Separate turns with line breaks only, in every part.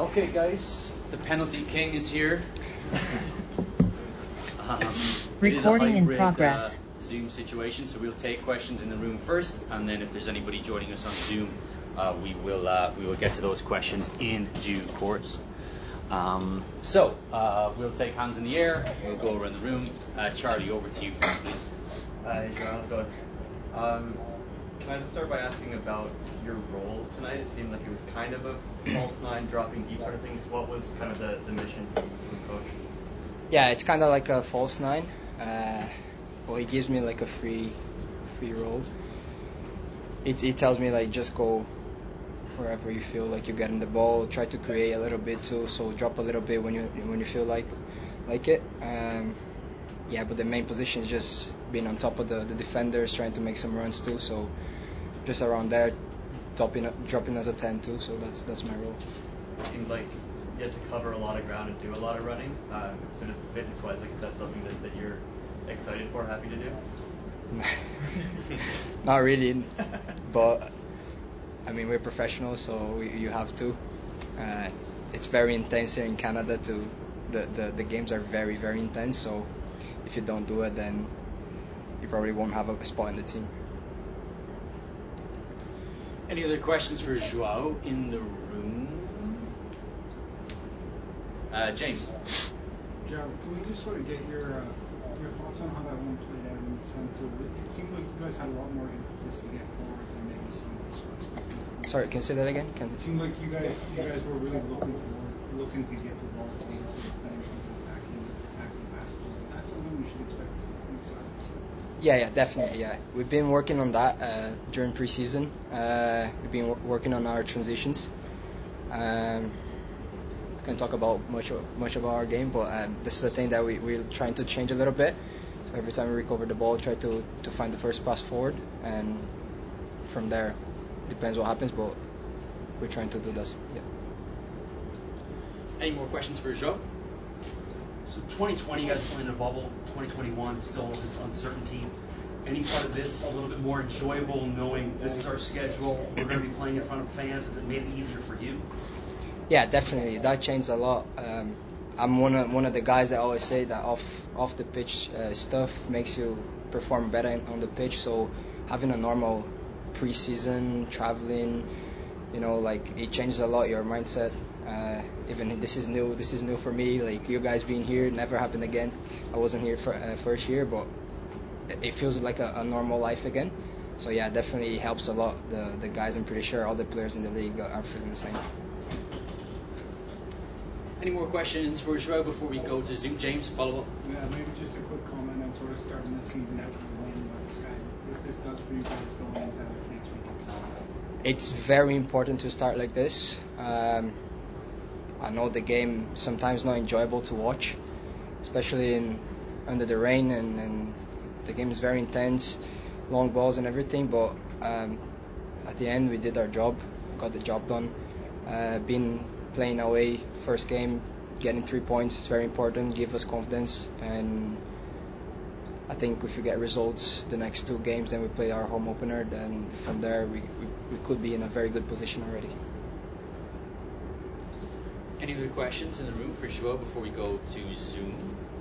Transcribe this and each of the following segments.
Okay, guys, the penalty king is here.
Recording in progress.
Zoom situation, so we'll take questions in the room first, and then if there's anybody joining us on Zoom, we will get to those questions in due course. So we'll take hands in the air. We'll go around the room. Charlie, over to you first, please.
Hi, John. How's it going? Can I just start by asking about your role tonight? It seemed like it was kind of a false nine, dropping deep sort of thing. What was kind of the mission from coach?
Yeah, it's kind of like a false nine. Well, he gives me like a free role. It tells me like just go wherever you feel like you're getting the ball. Try to create a little bit too, so drop a little bit when you feel like it. Yeah, but the main position is just being on top of the defenders, trying to make some runs too. So just around there, dropping as a 10 too. So that's my role.
It seemed like you had to cover a lot of ground and do a lot of running. So just fitness-wise, like, is that something that you're excited for, happy to do?
Not really, but I mean we're professionals, so you have to. It's very intense here in Canada too. The games are very, very intense, so if you don't do it, then you probably won't have a spot in the team.
Any other questions for Joao in the room? James.
Joao, can we just sort of get your thoughts on how that one played out in the sense of it seemed like you guys had a lot more impetus to get forward than maybe some of us were expecting.
Sorry, can you say that again?
It seemed like you guys were really looking to get the ball to the defense and attacking passages. Is that something we should expect to see from the side?
Yeah, definitely. Yeah, we've been working on that during preseason. We've been working on our transitions. I can't talk about much about our game, but this is a thing that we're trying to change a little bit. So every time we recover the ball, try to find the first pass forward, and from there, depends what happens, but we're trying to do this. Yeah.
Any more questions for Joe?
So 2020, you guys playing in a bubble. 2021, still this uncertainty. Any part of this a little bit more enjoyable, knowing this is our schedule, we're going to be playing in front of fans? Has it made it easier for you?
Yeah, definitely. That changed a lot. I'm one of the guys that always say that off the pitch stuff makes you perform better on the pitch. So having a normal preseason, traveling, like it changes a lot your mindset. Even this is new for me. Like you guys being here, never happened again. I wasn't here for first year, but it feels like a normal life again. So yeah, definitely helps a lot. The guys, I'm pretty sure all the players in the league are feeling the same.
Any more questions for Joao before we go to Zoom? James, follow up.
Yeah, maybe just a quick comment on sort of starting the season out with a win, what this does for you guys going into next week.
It's very important to start like this. I know the game sometimes not enjoyable to watch, especially under the rain, and the game is very intense, long balls and everything. But at the end, we did our job, got the job done. Been playing away, first game, getting 3 points is very important, give us confidence, and I think if we get results the next 2 games, then we play our home opener, then from there we could be in a very good position already.
Any other questions in the room for Joao before we go to Zoom?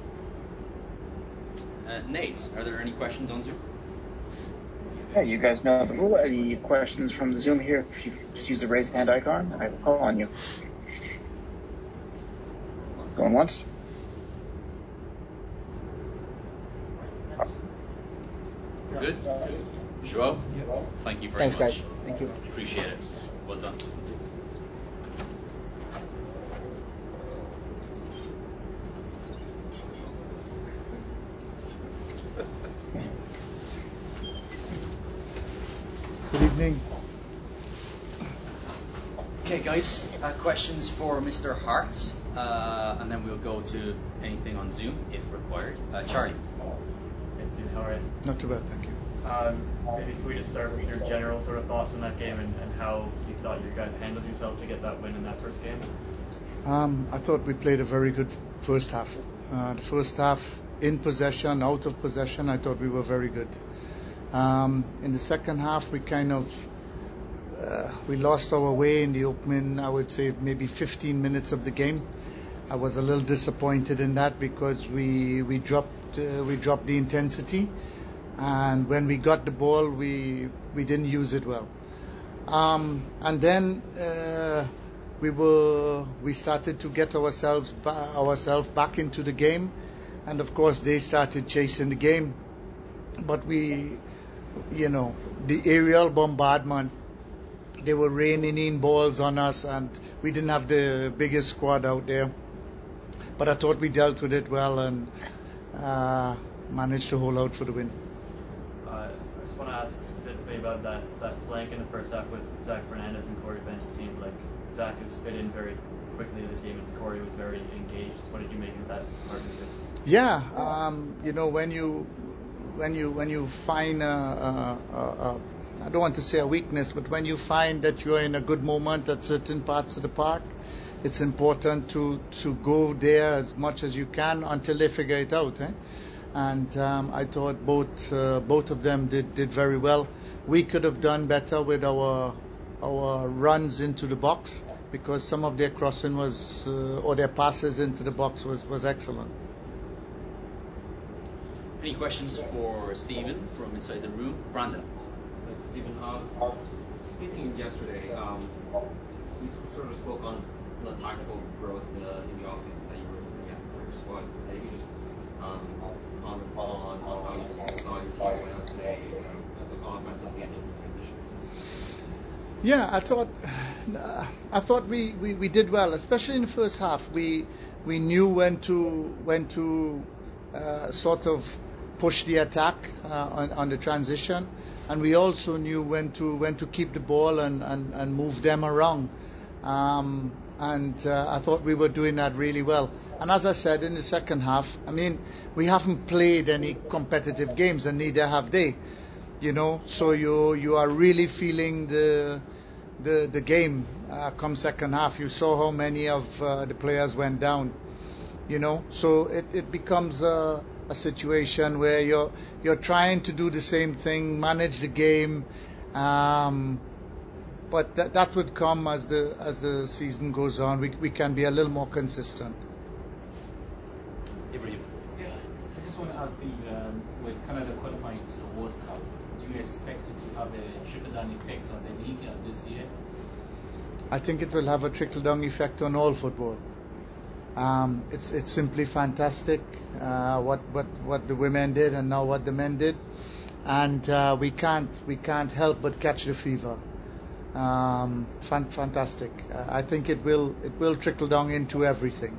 Nate, are there any questions on Zoom?
Yeah, you guys know the rule. Any questions from the Zoom here? If you just use the raise hand icon, I will call on you. Going once.
Good. Joao, thank you very much.
Thanks, guys. Thank you.
Appreciate it. Well done.
Good evening.
Okay, guys. Questions for Mr. Hart, and then we'll go to anything on Zoom if required. Charlie.
Hey, Steve, how are you?
Not too bad, thank you.
Maybe can we just start with your general sort of thoughts on that game and how you thought you guys handled yourself to get that win in that first game?
I thought we played a very good first half. The first half, in possession, out of possession, I thought we were very good. In the second half, we kind of we lost our way in the opening, I would say, maybe 15 minutes of the game. I was a little disappointed in that because we dropped the intensity, and when we got the ball, we didn't use it well. And then we started to get ourselves back into the game, and of course they started chasing the game, but the aerial bombardment, they were raining in balls on us, and we didn't have the biggest squad out there. But I thought we dealt with it well and managed to hold out for the win.
I just want to ask specifically about that flank in the first half with Zach Fernandez and Corey Bench. It seemed like Zach has fit in very quickly to the team, and Corey was very engaged. What did you make of that partnership?
Yeah, when you find I don't want to say a weakness, but when you find that you're in a good moment at certain parts of the park, it's important to go there as much as you can until they figure it out. And I thought both of them did very well. We could have done better with our runs into the box, because some of their crossing or their passes into the box was excellent.
Any questions for Stephen from inside the room? Brandon.
Stephen, speaking yesterday, we sort of spoke on the tactical growth in the offseason that you were looking at for your squad. Maybe just comments on how you saw your team play out today, offensively and in conditions.
Yeah, I thought we did well, especially in the first half. We knew when to sort of push the attack on the transition, and we also knew when to keep the ball and move them around. And I thought we were doing that really well. And as I said, in the second half, we haven't played any competitive games, and neither have they. So you are really feeling the game come second half. You saw how many of the players went down. So it becomes a situation where you're trying to do the same thing, manage the game, but that would come as the season goes on. We can be a little more consistent.
Ibrahim.
Yeah, I just want to ask you, with Canada qualifying to the World Cup, do you expect it to have a trickle-down effect on the league this year?
I think it will have a trickle-down effect on all football. It's simply fantastic what the women did and now what the men did, and we can't help but catch the fever. Fantastic. I think it will trickle down into everything.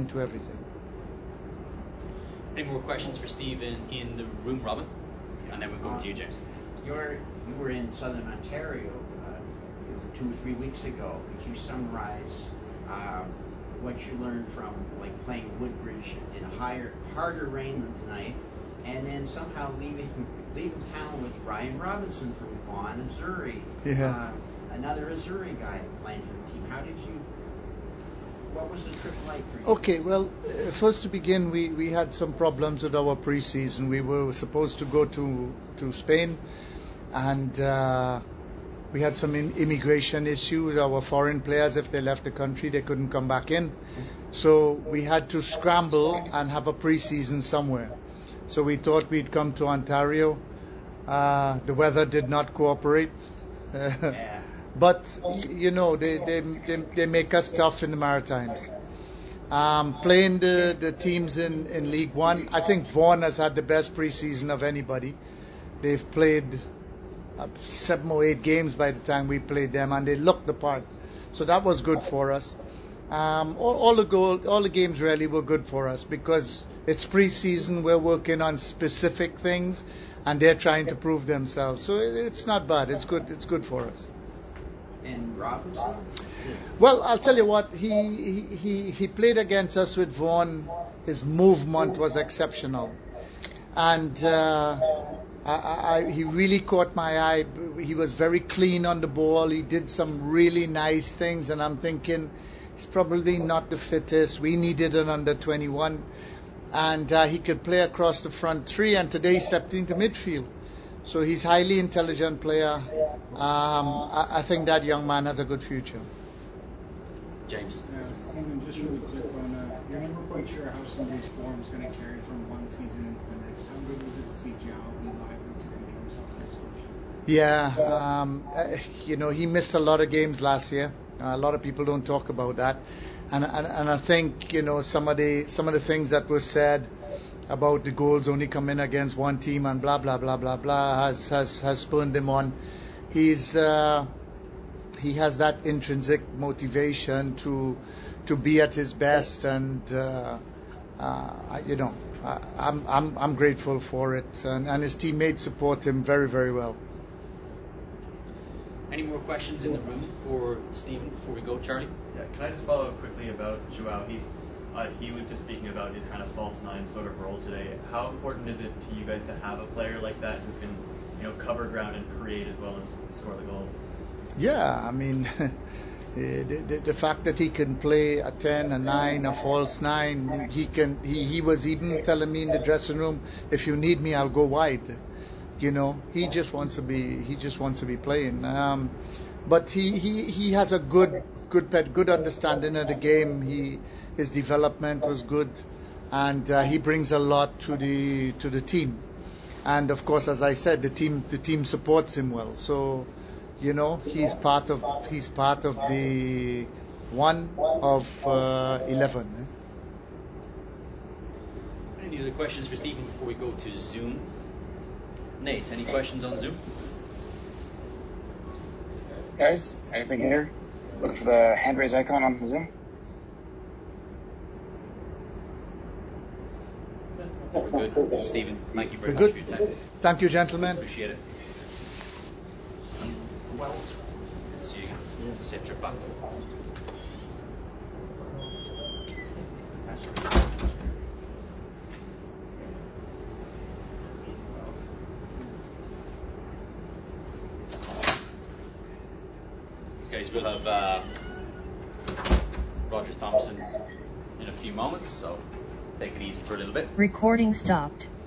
Any more questions for Stephen in the room, Robin? And then we'll go to you, James.
You were in Southern Ontario 2 or 3 weeks ago. Could you summarize what you learned from playing Woodbridge in a harder rain than tonight, and then somehow leaving town with Ryan Robinson from Vaughan, Missouri?
Yeah.
Another Missouri guy playing for the team. What was the trip like for you?
Okay, well, first to begin, we had some problems with our preseason. We were supposed to go to Spain, and we had some immigration issues. Our foreign players, if they left the country, they couldn't come back in. So we had to scramble and have a preseason somewhere. So we thought we'd come to Ontario. The weather did not cooperate. But, they make us tough in the Maritimes. Playing the teams in League One, I think Vaughan has had the best preseason of anybody. They've played 7 or 8 games by the time we played them, and they looked the part. So that was good for us. All the games really were good for us because it's preseason. We're working on specific things, and they're trying to prove themselves. So it's not bad. It's good. It's good for us.
And Robinson?
Well, I'll tell you what. He played against us with Vaughan. His movement was exceptional, and he really caught my eye. He was very clean on the ball. He did some really nice things, and I'm thinking he's probably not the fittest. We needed an under 21, and he could play across the front three. And today he stepped into midfield. So he's highly intelligent player. I think that young man has a good future.
James.
Stephen, just really quick on, you're never quite sure how somebody's form is going to carry from one season into the next. How good was it to see João be lively to regain himself in this coach?
Yeah, he missed a lot of games last year. A lot of people don't talk about that, and I think some of the things that were said about the goals only come in against one team and blah blah blah blah blah has spurred him on. He has that intrinsic motivation to be at his best, and I'm grateful for it, and his teammates support him very, very well.
Any more questions in the room for Stephen before we go, Charlie?
Yeah, can I just follow up quickly about João? He was just speaking about his kind of false nine sort of role today. How important is it to you guys to have a player like that who can, cover ground and create as well as score the goals?
Yeah, I mean, the fact that he can play a 10, a 9, a false 9, he was even telling me in the dressing room, if you need me, I'll go wide. He just wants to be playing. But he has a good understanding of the game. His development was good, and he brings a lot to the team. And of course, as I said, the team supports him well. So, he's part of the one of 11.
Any other questions for Stephen before we go to Zoom? Nate, any questions on Zoom?
Guys, anything here? Look for the hand raise icon on the Zoom.
We're good. Stephen, thank you very much for your time.
Thank you, gentlemen.
Appreciate it. Well, see you again. Sit your back. Guys, we'll have Roger Thompson in a few moments, so take it easy for a little bit.
Recording stopped.